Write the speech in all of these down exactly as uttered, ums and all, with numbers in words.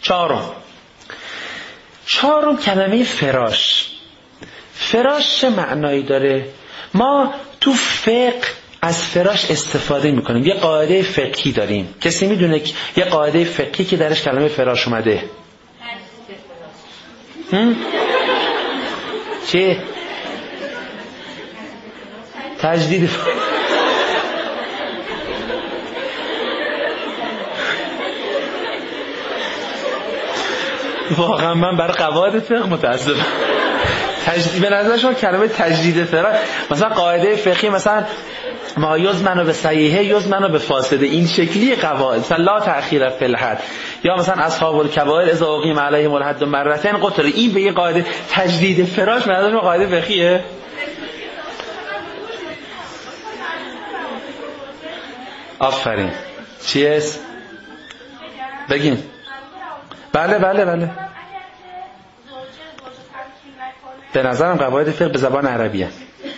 چهارم چهارم کلمه فراش. فراش چه معنایی داره؟ ما تو فقه از فراش استفاده میکنیم. یه قاعده فقهی داریم. کسی میدونه یه قاعده فقهی که درش کلمه فراش اومده؟ هم؟ چه؟ تجدید واقعا من برای قواعد فقه متاسفم. تجدید به نظر شما کلمه تجدید فراش، مثلا قاعده فقهی مثلا ما یزمنو به صحیحه یزمنو به فاسده، این شکلی قواعد، مثلا لا تأخیر فی الحد، یا مثلا اصحاب الکبائر اذا اقیم علیهم الحد مرتين قتل. این به یه قاعده تجدید فراش به نظر شما قاعده فقهیه؟ آفرین. چیه؟ بگین. بله بله بله. به نظرم قواعد فقه به زبان عربیه.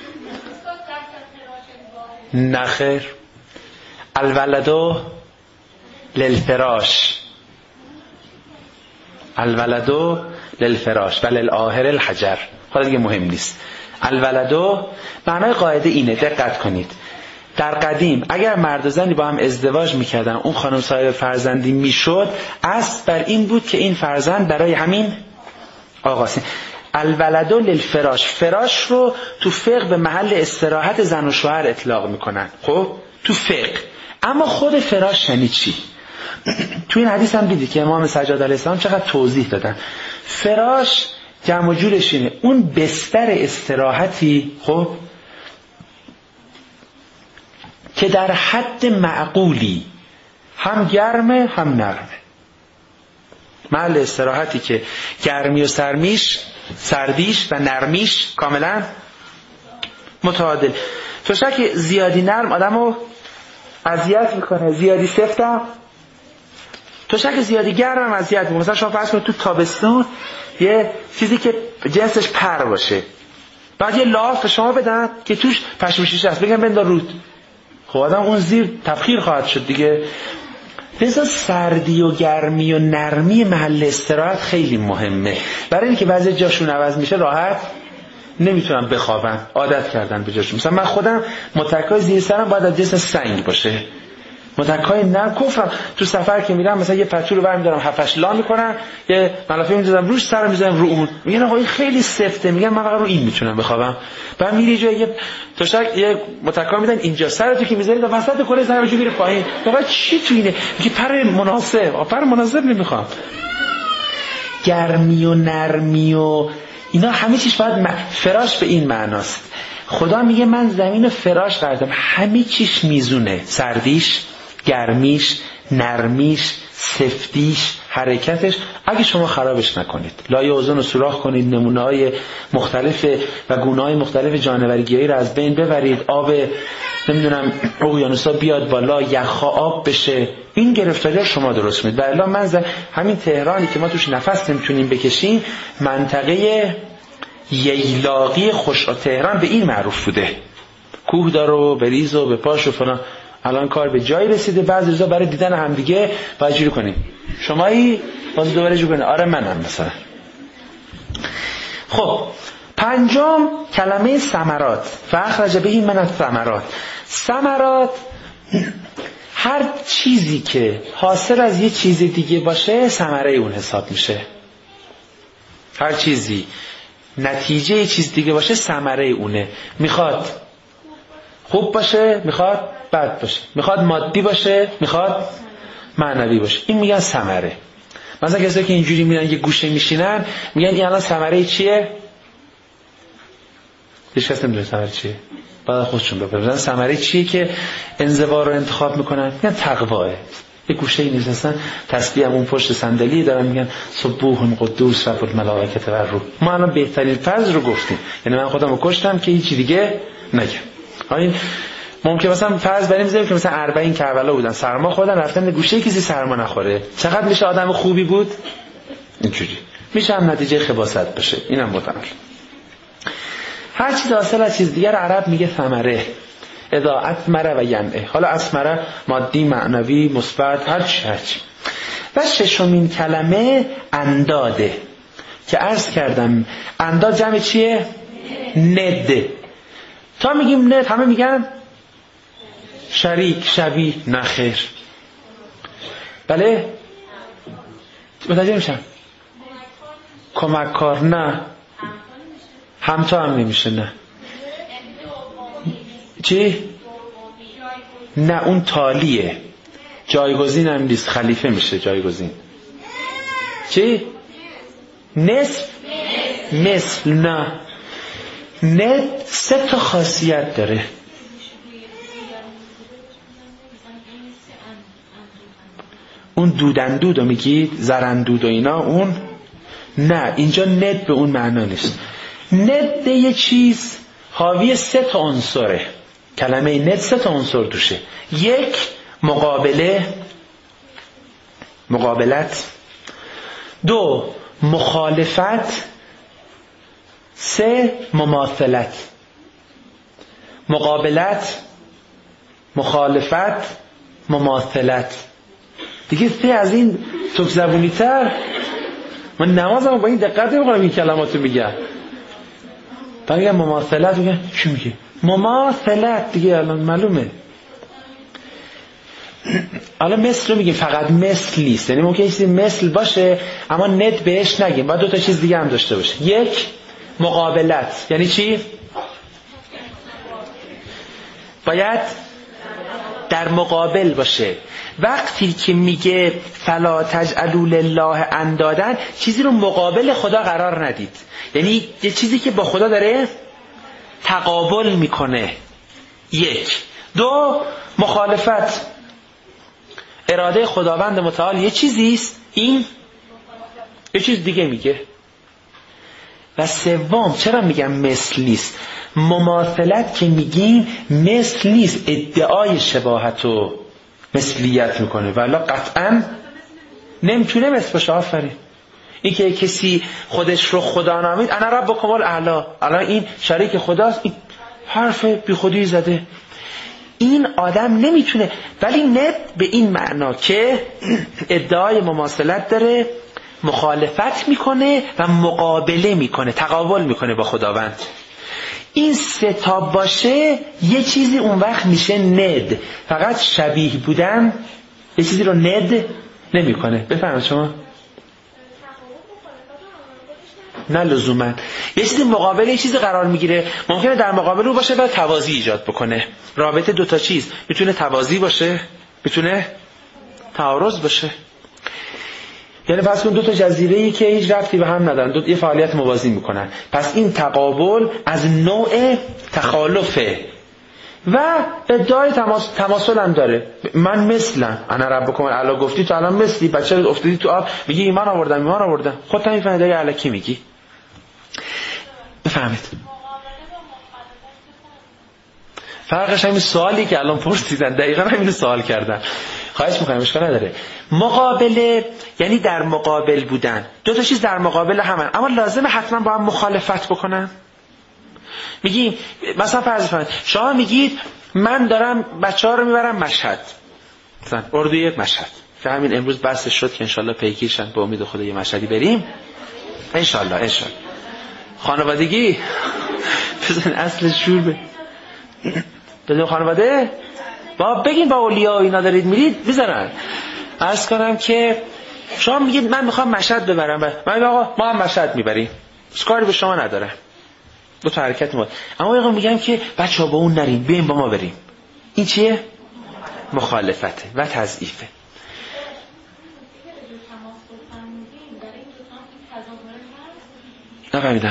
نخیر. الولدو للفراش، الولدو للفراش وللآخر الحجر. حالا دیگه مهم نیست. الولدو معنای قاعده اینه، دقت کنید. در قدیم اگر مرد و زنی با هم ازدواج میکردن، اون خانم صاحب فرزندی میشد، اصل بر این بود که این فرزند برای همین آقاست. الولدو للفراش، فراش رو تو فقه به محل استراحت زن و شوهر اطلاق میکنن. خب تو فقه. اما خود فراش یعنی چی؟ تو این حدیث هم دیدی که امام سجاد علیه السلام چقدر توضیح دادن. فراش جمع و جورش اینه اون بستر استراحتی، خب، که در حد معقولی هم گرمه هم نرمه. محل استراحتی که گرمی و سرمیش سردیش و نرمیش کاملا متعادل. توشک زیادی نرم آدمو اذیت میکنه، زیادی سفتم. توشک زیادی گرم هم اذیت میکنه. مثلا شما فرض کنید تو تابستون یه چیزی که جنسش پر باشه، بعد یه لاف شما بدن که توش پشم شیشه است، بگن بنداز رود، خب آدم اون زیر تبخیر خواهد شد دیگه. لذا سردی و گرمی و نرمی محل استراحت خیلی مهمه، برای اینکه بعضی جاشون عوض میشه راحت نمیتونن بخوابن، عادت کردن به جاشون. مثلا من خودم متکای زیر سرم باید از جنس سنگ باشه، متکای نرم کفرم. تو سفر که میرم مثلا یه پتو رو برمی‌دارم هفتش لا میکنم، یه ملافه میذارم روش، سرم میذارم رو اون، میگن آقا این خیلی سفته، میگن من فقط رو این میتونم بخوابم. بعد میری جای یه تشک یه متکا میدن اینجا، سرتو که میذاری تا وسط کره سرم جو میره پایین، آقا چی تو اینه؟ میگه پر مناسب. آ پر مناسب نمیخوام. گرمی و نرمی و اینا همه چیز باید م... فراش به این معناست. خدا میگه من زمین فراش کردم، همه چیش میزونه، سردیش، گرمیش، نرمیش، سفتیش، حرکتش. اگه شما خرابش نکنید، لایه اوزون رو سوراخ کنید، نمونه‌های مختلف و گونه‌های مختلف جانورگیایی رو از بین ببرید، آب نمیدونم اقیانوسا بیاد بالا، یخ‌ها آب بشه، این گرفتاری شما درست می‌کنید. والا من ز... همین تهرانی که ما توش نفس نمیتونیم بکشیم، منطقه ییلاقی خوش تهران به این معروف بوده، کوه داره و بریز و به پاش و فلان. الان کار به جایی رسیده، بعضی روزا برای دیدن همدیگه باید جوری کنیم. شمایی باز دوباره جوری کنید. آره منم مثلا. خب پنجم کلمه ثمرات. فاخرج به من الثمرات. ثمرات هر چیزی که حاصل از یه چیز دیگه باشه ثمره اون حساب میشه. هر چیزی نتیجه یه چیز دیگه باشه ثمره اونه. میخواد خوب باشه، میخواد بد باشه، میخواد مادی باشه، میخواد معنوی باشه، این میگن ثمره. مثلا کسایی که اینجوری میرن یه گوشه میشینن میگن این الان ثمره چیه؟ هیچ کس نمیدونه ثمره چیه، بعد خودشون بپرسن ثمره چیه که انزوا رو انتخاب میکنن. میگن تقواه. یه گوشه ای نشستن، تسبیح همون پشت صندلی دارن، میگن سبوح قدوس رب الملائکه و الروح. ما الان بهترین فرض رو گفتیم، یعنی من خودم رو کشتم که هیچ دیگه نگم. این ممکن مثلا فرض بریم بزنیم که مثلا اربعین کربلا بودن، سرما خوردن، رفتن گوشه کسی سرما نخوره، چقدر میشه آدم خوبی بود؟ اینجوری میشه هم نتیجه خباثت بشه. اینم متعال. هر چیز حاصل از چیز دیگر عرب میگه ثمره. اذا اثمر و ینعه. حالا اثمره مادی، معنوی، مثبت، هر چی هر چی. و ششمین کلمه انداده که عرض کردم انداد جمع چیه؟ ند. تا میگیم ند همه میگن شریک، شبیه. نه خیر. بله متوجه میشم. کمک کار نه. همتا هم نمیشه. نه چی؟ نه اون تالیه. جایگزین هم نیست، خلیفه میشه جایگزین. چی؟ نصف مثل. نه ند سه تا خاصیت داره. اون دودندود رو میگید، زرندود و اینا، اون نه، اینجا ند به اون معنا نیست. ند یه چیز حاوی سه تا عنصره. کلمه ند سه تا عنصر توشه. یک مقابله، مقابلت. دو مخالفت. سه مماثلت. مقابلت، مخالفت، مماثلت. دیگه سه از این تک زبونی تر من نمازم با این دقت نمی‌کنم این کلماتو میگم. بعد میگم مماثلت، میگم چی میگه؟ مماثلت دیگه الان معلومه. حالا مثل رو میگیم، فقط مثل نیست، یعنی ممکنه چیزی مثل باشه اما ند بهش نگیم، باید دو تا چیز دیگه هم داشته باشه. یک مقابلت یعنی چی؟ باید در مقابل باشه. وقتی که میگه فلا تجعلوا لله اندادن، چیزی رو مقابل خدا قرار ندید، یعنی یه چیزی که با خدا داره تقابل میکنه. یک. دو مخالفت، اراده خداوند متعال یه چیزیست، این یه چیز دیگه میگه. و سوم چرا میگم مثل نیست؟ مماثلت که میگیم مثل نیست، ادعای شباهت و مثلیت میکنه، ولی قطعا نمیتونه مثل باشه. آفرین. این که کسی خودش رو خدا نامید، انا ربکم الاعلی، الان این شریک خداست، این حرف بی خودی زده. این آدم نمیتونه. ولی ند به این معنا که ادعای مماثلت داره، مخالفت میکنه و مقابله میکنه، تقابل میکنه با خداوند. این سه تا باشه یه چیزی اون وقت میشه ند. فقط شبیه بودن یه چیزی رو ند نمیکنه. بفهمید شما؟ نه لزوما. یه چیزی مقابل یه چیزی قرار میگیره، ممکنه در مقابل رو باشه و توازی ایجاد بکنه. رابطه دو تا چیز میتونه توازی باشه، میتونه تعارض باشه. یعنی فرض کن دو تا جزیره‌ای که هیچ ربطی به هم ندارن، دو تا یه فعالیت موازی میکنن، پس این تقابل از نوع تخالفه و ادعای تماس... تماثل هم داره. من مثلم، انا ربکم الاعلی گفتی تو الان مثلی، بچه افتادی تو آب میگی ایمان آوردم ایمان آوردم، خودت میفهمی داری الکی میگی. بفهمید فرقش همین سوالی که الان پرسیدن، دقیقاً همین سوال کردن. خواهش می‌کنم، اشکال نداره. مقابله یعنی در مقابل بودن. دو تا چیز در مقابل همن، اما لازمه حتما با هم مخالفت بکنن. میگیم مثلا فرض کنید شما میگید من دارم بچه‌ها رو میبرم مشهد، مثلا اردوی مشهد، که همین امروز بحث شد که انشالله پیگیرشن، به امید خدا یه مشهدی بریم انشالله. انشالله خانوادگی بزن اصل شور به بدون خانواده با بگین با اولیاء اینا دارید میرید بزنن. عرض کنم که شما میگید من میخوام مشهد ببرم، من میگم آقا ما هم مشهد میبریم، کاری به شما نداره، دو تا حرکت ما. اما آقا میگم که بچه‌ها با اون نریم، بیاین با ما بریم. این چیه؟ مخالفته و تضعیفه. نفهمیدم.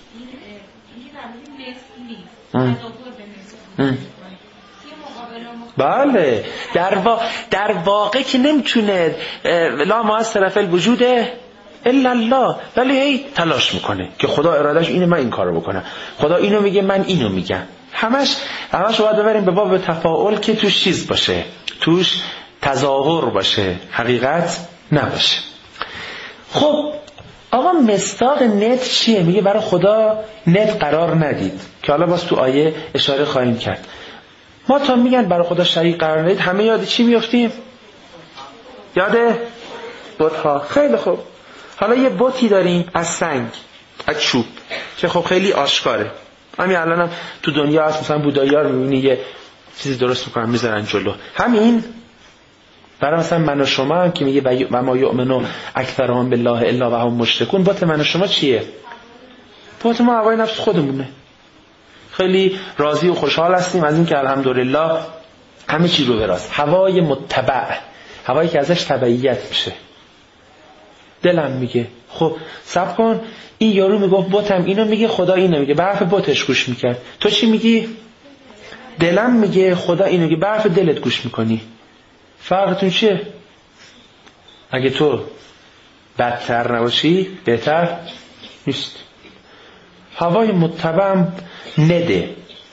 بله در, وا... در واقع که نمیتونه لا مؤثر فی الوجود الا الله، ولی هی تلاش میکنه که خدا ارادش اینه من این کارو بکنم، خدا اینو میگه من اینو میگم. همش همش باید ببریم به باب تفاعل که توش چیز باشه، توش تظاهر باشه، حقیقت نباشه. خب آقا مصداق ند چیه؟ میگه برای خدا ند قرار ندید، که حالا باز تو آیه اشاره خواهیم کرد. ما تا میگن برای خدا شریک قرار ندید همه یاد چی میافتیم؟ یاد بت‌ها. خیلی خوب، حالا یه بتی داریم از سنگ، از چوب، که خب خیلی آشکاره. همین الانم تو دنیا هست، مثلا بودایی‌ها رو می‌بینی یه چیزی درست می‌کنن میذارن جلو. همین برای مثلا من و شما هم که میگه و ما یؤمنو اکثرهم بالله الا و هم مشرکون، بت من و شما چیه؟ بت ما هوای نفس خودمونه. خیلی راضی و خوشحال هستیم از این که الحمدلله همه چی رو به راست. هوای متبع، هوایی که ازش تبعیت میشه. دلم میگه خب صبر کن، این یارو میگه بتم اینو میگه، خدا اینو میگه، به حرف بتش گوش میکرد. تو چی میگی؟ دلم میگه، خدا اینو میگه، به حرف دلت گوش میکنی. فرقتون چیه؟ اگه تو بدتر نباشی بهتر نیست. هوای متبعم نده.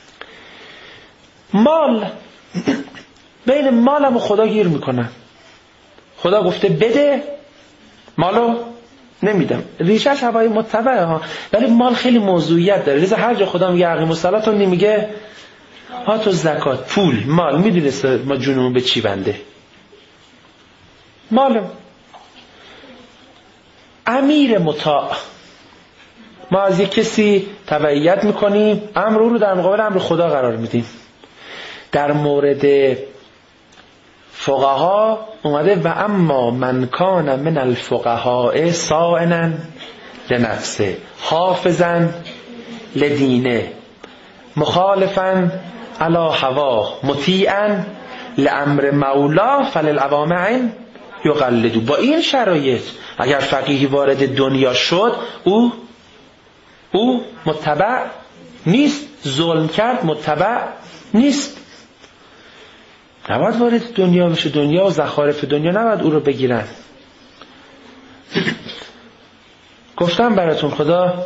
مال، بین مالم و خدا گیر میکنن. خدا گفته بده، مالو نمیدم. ریشش هوای متبعه ها، ولی مال خیلی موضوعیت داره. لذا هر جا خدا میگه اقیم الصلاة تو نمیگه ها تو زکات، پول، مال. میدونست ما جونمون به چی بنده؟ مالم. امیر مطاع، ما از یک کسی تبعیت میکنیم، امر رو در مقابل امر خدا قرار میدیم. در مورد فقها اومده و اما من کان من الفقهاء صائنا لنفسه حافظا لدینه مخالفا علی هواه مطیعا لامر مولا فللعوامع یقلدو. با این شرایط اگر فقیهی وارد دنیا شد، او او متبع نیست. ظلم کرد متبع نیست. نباید وارد دنیا بشه. دنیا و زخارف دنیا نباید او رو بگیرن. گفتم براتون خدا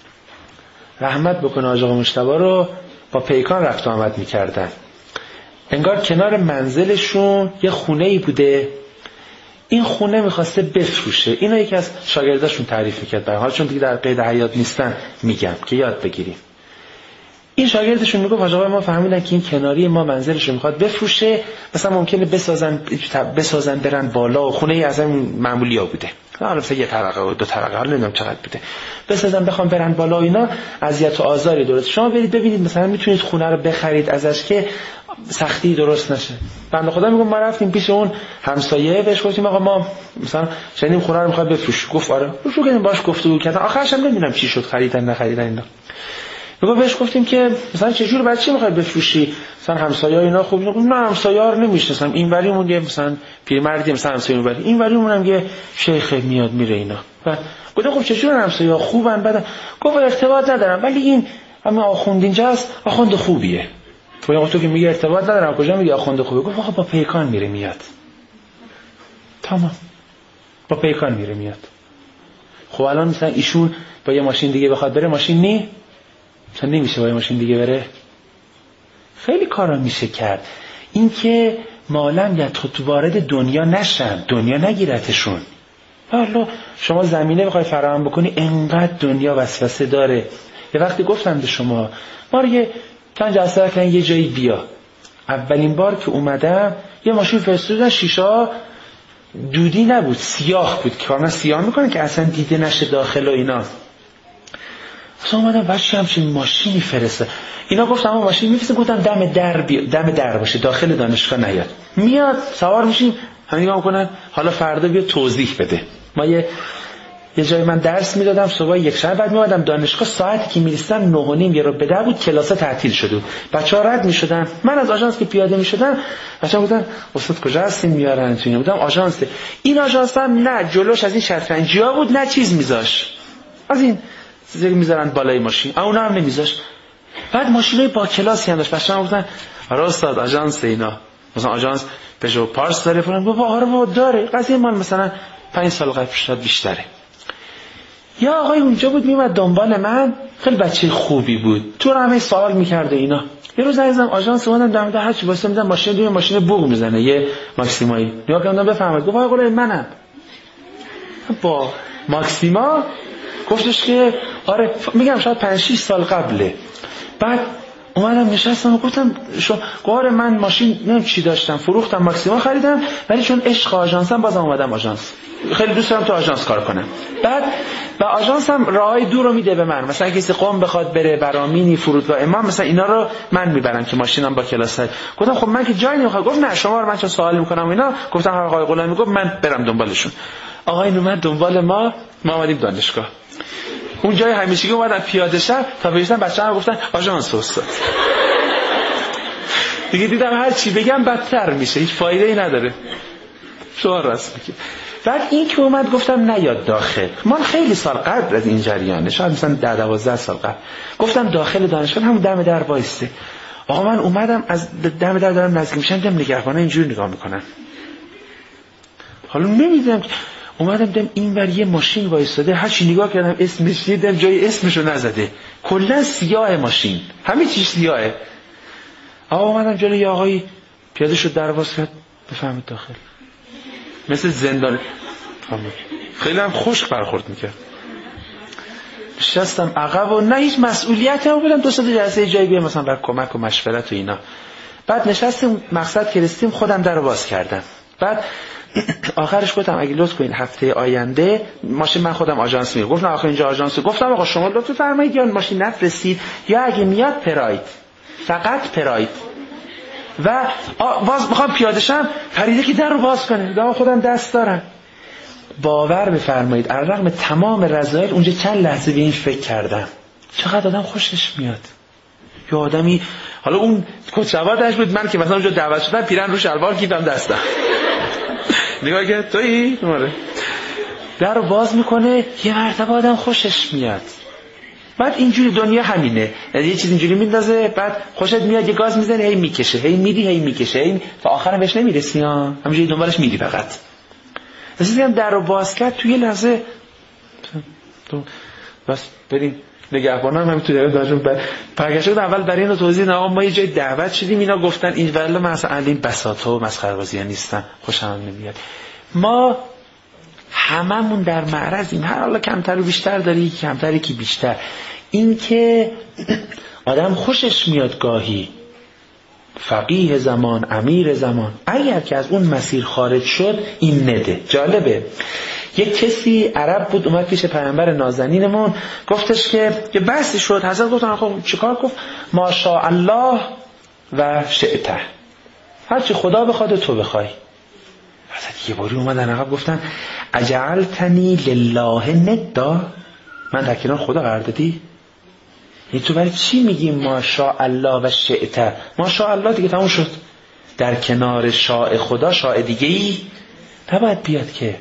رحمت بکنه آج آقا مجتبی رو با پیکان رفت آمد میکردن. انگار کنار منزلشون یه خونه ای بوده، این خونه میخواسته بفروشه. اینو یکی از شاگرداشون تعریف میکرد برای حال، چون دیگه در قید حیات نیستن میگم که یاد بگیریم. این شاگردشون میگفت آج آقا ما فهمیدن که این کناری ما منزلشون میخواد بفروشه، مثلا ممکنه بسازن بسازن برن بالا، و خونه ای از این معمولی ها بوده، البته یه طبقه و دو طبقه، حالا نمیدونم چقدر بوده، بسازن بخوام برن بالا اینا، اذیت و آزاری درست. شما برید ببینید مثلا میتونید خونه رو بخرید ازش که سختی درست نشه. بنده خدا میگم ما رفتیم پیش اون همسایه، بهش گفتیم آقا ما مثلا شنیدیم خونه رو میخواد بفروش. گفت آره. شو کردیم باش گفتگو کردن، آخرش هم نمیدونم چی شد، خریدن نخریدن اینا. میگم بهش گفتیم که مثلا چه جور بچه میخوای بفروشی، مثلا همسایه‌ها اینا خوب. نه همسایه‌ها رو نمیشناسم، این وریمون یه مثلا پیرمردی مثلا همسایه اون وری، این وریمون هم یه شیخ میاد میره اینا. بعد گفتم خب چه جور همسایه‌ها خوبن؟ بعد گفت ارتباط ندارم ولی این همین آخوند اینجاست، آخوند خوبیه. تو تو که میگه ارتباط ندارم، کجا میگه آخوند خوبه؟ گفت آخه با پیکان میره میاد. تمام، با پیکان میره میاد. خب الان مثلا ایشون با یه ماشین دیگه بخواد بره، ماشین نی مثلا نمیشه با یه ماشین دیگه بره. خیلی کارا میشه کرد. این که مالم یا تو وارد دنیا نشن، دنیا نگیرتشون. حالا شما زمینه بخوای فراهم بکنی، انقدر دنیا وسوسه داره. یه وقتی گفتم به شما ما رو یه چند جلسه کردن یه جایی بیا. اولین بار که اومدم یه ماشین فرستادن، شیشه دودی نبود، سیاه بود، کاملا سیاه میکنه که اصلا دیده نشه داخل و اینا. اصلا اومدم بچه همچین ماشینی فرسته. اینا گفتم ما ماشین میفرستیم، گفتم دم در بی... دم در باشه، داخل دانشگاه نیاد. میاد سوار میشیم، همین نگاه میکنن حالا فردا بیا توضیح بده. ما یه یه جای من درس میدادم صبح یک شنبه، بعد میومدم دانشگاه، ساعتی که میرسیدم نه و نیم یه رو به در بود، کلاسا تعطیل شده بود، بچه‌ها رد میشدن. من از آژانس که پیاده میشدم بچه‌ها گفتن استاد کجا هستین میارن تو؟ بودم آژانس. این آژانس هم نه جلوش از این شطرنجیا بود نه چیز میذاش، از این چیزی میذارن بالای ماشین، اون هم نمیذاش. بعد ماشینای با کلاسی هم داشت. بچه‌ها گفتن آره استاد آژانس اینا، مثلا آژانس پژو پارس داره فلان. بابا آره بابا داره، قضیه مال مثلا پنج سال قبل شاید بیشتره. یا آقای اونجا بود میومد دنبال من، خیلی بچه خوبی بود، تو رو همه سوال میکرد و اینا. یه روز عزیزم آژانس اومدم دم در هرچی واسه میذارم ماشین دوی ماشین بوق میزنه یه ماکسیمایی. نگاه کردم بفهمید، گفت آقا قول منم. با ماکسیما گفتش که آره، میگم شاید پنج شش سال قبله. بعد اومدم نشستم و گفتم شو قاره من ماشین نمیدونم چی داشتم فروختم ماکسیما خریدم ولی چون عشق آژانسم بازم اومدم آژانس خیلی دوست دارم تو آژانس کار کنم. بعد و آژانسم راههای دور رو میده به من، مثلا کسی قم بخواد بره برامینی فرودگاه امام مثلا اینا رو من میبرم که ماشینم با کلاس. گفتم خب من که جایی نمیخوام. گفت نه شما رو من چون سوال میکنم اینا. گفتم آقای غلامی گفت من برم دنبالشون. آقای اومد دنبال ما، ما اومدیم دانشگاه. اون جای همیشگی اومدن پیاده شهر تا برسن بچه‌ها گفتن آژانس استاد. دیگه دیدم هر چی بگم بدتر میشه، هیچ فایده ای نداره. شما راست میگی. بعد این که اومد گفتم نیاد داخل. من خیلی سال قبل از این جریانه، شاید مثلا ده دوازده سال قبل، گفتم داخل دانشگاه همون دم در وایسته. آقا من اومدم از دم در دارم نزدیک میشم، دیدم نگهبانا اینجوری نگاه میکنن. حالا نمیدونم، اومدم دیدم اینور یه ماشین وایساده، هر چی نگاه کردم اسمش دیدم جای اسمشو نزده، کلا سیاه ماشین، همه چیز سیاهه. آقا اومدم جلوی آقای پیاده شد در باز کرد، بفهمید داخل. مثل زندان. خیلی هم خوش برخورد میکرد. نشستم عقب و نه هیچ مسئولیتی هم بودم، دو ساعت جلسه جایی بیام مثلا بر کمک و مشورت و اینا. بعد نشستیم مقصد که رسیدیم خودم در رو باز کردم. بعد آخرش گفتم اگه لطف کنین هفته آینده ماشین من خودم آژانس میگم. گفتم آخه اینجا آژانس. گفتم آقا شما لطف فرمایید یا ماشین نفرستید یا اگه میاد پراید، فقط پراید. و باز میخوام پیاده شم، پریده که در رو باز کنه، دارم خودم دست دارم. باور بفرمایید علیرغم تمام رذایل اونجا چند لحظه به این فکر کردم چقدر آدم خوشش میاد. یه آدمی حالا اون کچوادش بود، من که مثلا اونجا دعوت شدم پیرن رو شلوار کیفم دستم نگاه کرد تویی ماره در رو باز میکنه، یه مرتبه آدم خوشش میاد. بعد اینجوری دنیا همینه، یه چیز اینجوری میندازه بعد خوشت میاد، یه گاز میزنه هی میکشه، هی میدی هی میکشه، هی تا آخرم بهش نمیرسی ها، همینجوری دنبالش میدی فقط. رسیدم در رو باز کرد، توی لحظه تو بس بریم نگهبانم هم تو داشتم برگشت اول برای اینو توضیح نه ما یه جای دعوت شدیم اینا گفتن این ولی مثلا این بساطا و مسخره‌بازی‌ها نیستن، خوشم نمیاد. ما هممون در معرضیم، هر حالا کمتر و بیشتر داری، کمتر کی بیشتر. این که آدم خوشش میاد گاهی فقیه زمان، امیر زمان، اگر که از اون مسیر خارج شد این نده. جالبه یک کسی عرب بود اومد پیش پیامبر نازنینمون گفتش که یه بحثی شد، حضرت گفتن خب چیکار؟ گفت ماشاءالله و شئته، هرچی خدا بخواد و تو بخوای. حضرت یه باری اومدن عقب گفتن اجعلتنی لله ندا، من در کنار خدا قرار دادی؟ این تو برای چی میگی ماشاءالله و شئته؟ ماشاءالله دیگه تموم شد، در کنار شاء خدا شاء دیگه ای نباید بیاد که.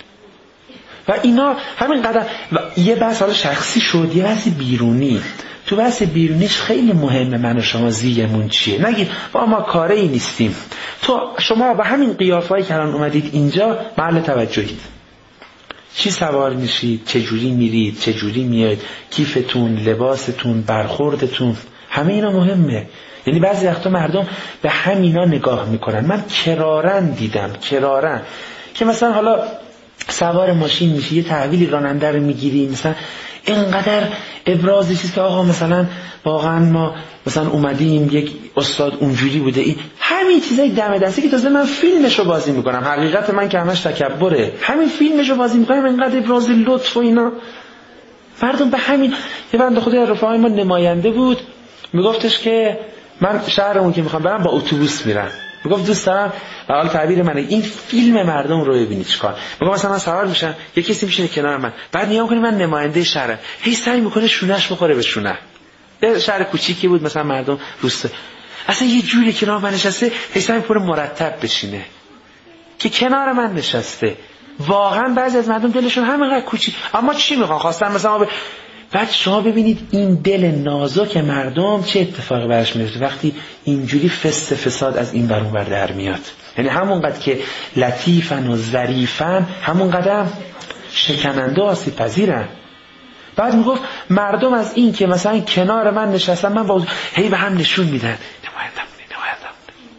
و اینا همین قدر و یه بحث حالا شخصی شد، یه بحث بیرونی. تو بحث بیرونیش خیلی مهمه من و شما زیمون چیه. نگید با ما کاری ای نیستیم. تو شما با همین قیافه‌ای که الان اومدید اینجا محل توجهید. چی سوار میشید، چه جوری میرید، چه جوری میاد، کیفتون، لباستون، برخوردتون، همه اینا مهمه. یعنی بعضی وقتا مردم به همینا نگاه میکنن. من کرارن دیدم، کرارن که مثلا حالا سوار ماشین میشی یه تحویلی راننده رو میگیری، مثلا اینقدر ابرازی چیز که آقا مثلا واقعا ما مثلا اومدیم یک استاد اونجوری بوده، این همین چیزای دم دستی که تازه من فیلمشو بازی میکنم، حقیقت من که همش تکبره، همین فیلمشو بازی میکنم، اینقدر ابراز لطف و اینا. مردم به همین. یه بنده خدای رفقای ما نماینده بود، میگفتش که من شهرمون که میخوام برم با اتوبوس میرم، میگفت دوست دارم به حال تعبیر منه این فیلم مردم رو ببینید چیکار. میگم مثلا من سوار میشم یه کسی میشینه کنار من، بعد نگاه میکنه من نماینده شهرم، هی سعی میکنه شونهش بخوره به شونه. یه شهر کوچیکی بود مثلا مردم روسته، اصلا یه جوری کنار من نشسته هی سعی میکنه مرتب بشینه که کنار من نشسته. واقعا بعضی از مردم دلشون همینقدر کوچیک، اما چی میخوان؟ خواستن مثلا ب... بعد شما ببینید این دل نازک مردم چه اتفاقی براش میفته وقتی اینجوری فست فساد از این ور اون ور در میاد. یعنی همونقدر که لطیفن و ظریفن همونقدر شکننده و آسیب پذیرن. بعد میگفت مردم از این که مثلا کنار من نشستن من با هی به هم نشون میدن نمایندم نمایندم.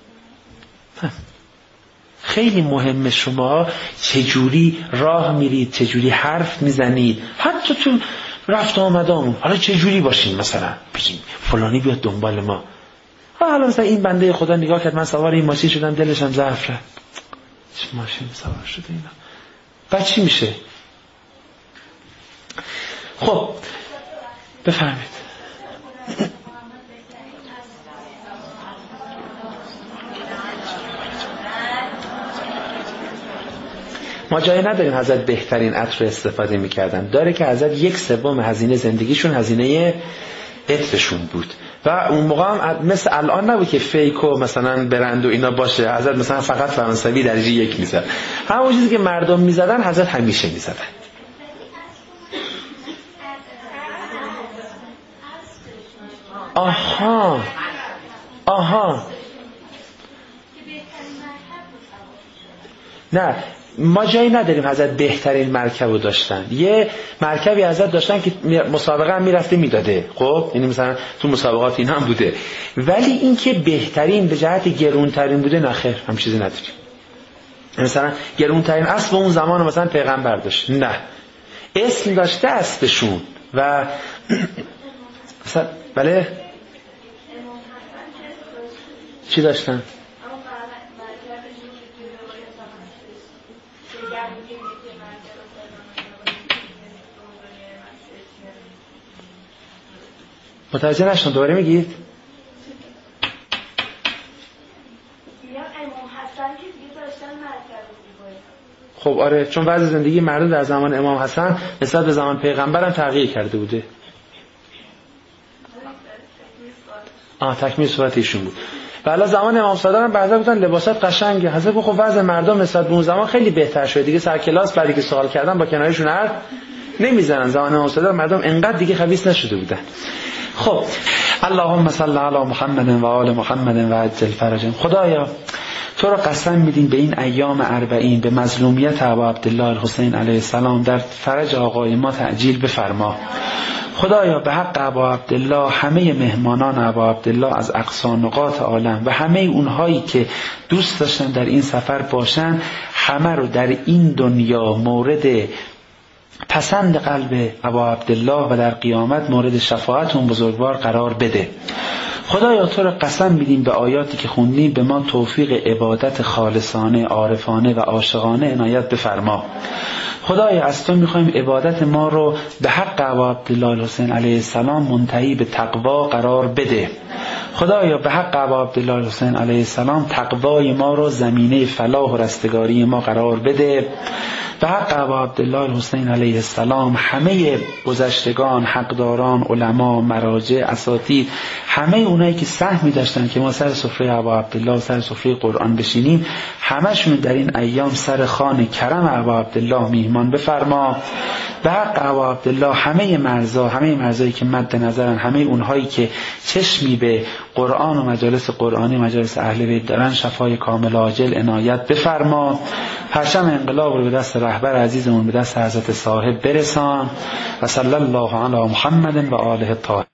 خیلی مهمه شما چجوری راه میرید، چجوری حرف میزنید. حتی تو رفت آمدامون حالا چه جوری باشیم؟ مثلا بگیم فلانی بیاد دنبال ما. حالا مثلا این بنده خدا نگاه کرد من سوار این ماشین شدم دلشم ضعف رفت، چه ماشین سوار شده اینا، بعد چی میشه؟ خب بفرمایید. ما جایی نداریم حضرت بهترین عطر استفاده میکردن، داره که حضرت یک سوم هزینه زندگیشون هزینه عطرشون بود و اون موقع هم مثل الان نبود که فیک و مثلا برند و اینا باشه. حضرت مثلا فقط فرانسوی درجه یک میزد، همون چیزی که مردم میزدن حضرت همیشه میزدن. آها آها نه، ما جایی نداریم حضرت بهترین مرکب رو داشتن. یه مرکبی حضرت داشتن که مسابقه هم میرفته میداده، خب یعنی مثلا تو مسابقات این هم بوده، ولی این که بهترین به جهت گرونترین بوده نه خیر، هم چیزی نداریم. مثلا گرونترین اسب اون زمان مثلا پیغمبر داشت، نه اسم داشته اسبشون و مثلا بله چی داشتن؟ متوجه نشدم، دوباره میگید؟ خب آره، چون وضع زندگی مردم در زمان امام حسن نسبت به زمان پیغمبر هم تغییر کرده بوده. آه تکمیل صحبت ایشون بود. بالا زمان امام صادق هم بعضا گفتن لباسات قشنگه. حضرت گفت خب وضع مردم نسبت به اون زمان خیلی بهتر شده دیگه، سر کلاس بعدی که سوال کردن با کنارشون حرف نمیزنن. زمان امام صادق مردم انقدر دیگه خبیث نشده بودن. خب اللهم صل علی محمد و آل محمد و عجل فرجهم. خدایا تو را قسم میدیم به این ایام اربعین به مظلومیت ابا عبدالله الحسین علیه السلام در فرج آقای ما تعجیل بفرما. خدایا به حق ابا عبدالله همه مهمانان ابا عبدالله از اقصا نقاط عالم و همه اونهایی که دوست داشتن در این سفر باشن، همه رو در این دنیا مورد پسند قلب ابا عبدالله و در قیامت مورد شفاعت اون بزرگوار قرار بده. خدایا تو را قسم میدیم به آیاتی که خوندیم به ما توفیق عبادت خالصانه، عارفانه و عاشقانه عنایت بفرما. خدایا از تو میخوایم عبادت ما رو به حق ابا عبدالله الحسین علیه السلام منتهی به تقوا قرار بده. خدایا به حق ابا عبدالله الحسین علیه السلام تقوای ما رو زمینه فلاح و رستگاری ما قرار بده. به حق ابا عبدالله الحسین علیه السلام همه گذشتگان، حقداران، علما، مراجع، اساتید، همه اونایی که سهمی داشتن که ما سر سفره ابا عبدالله و سر سفره قرآن بشینیم، همشون در این ایام سر خوان کرم ابا عبدالله میهمان بفرما. به حق ابا عبدالله همه مرزا، همه مرزایی که مد نظرن، همه اونهایی که چشمی به قرآن و مجالس قرآنی، مجالس اهل بیت دارن، شفای کامل عاجل عنایت بفرما. پرچم انقلاب رو به دست رهبر عزیزمون به دست حضرت صاحب برسان. و صلی الله علی محمد و آله الطاهرین.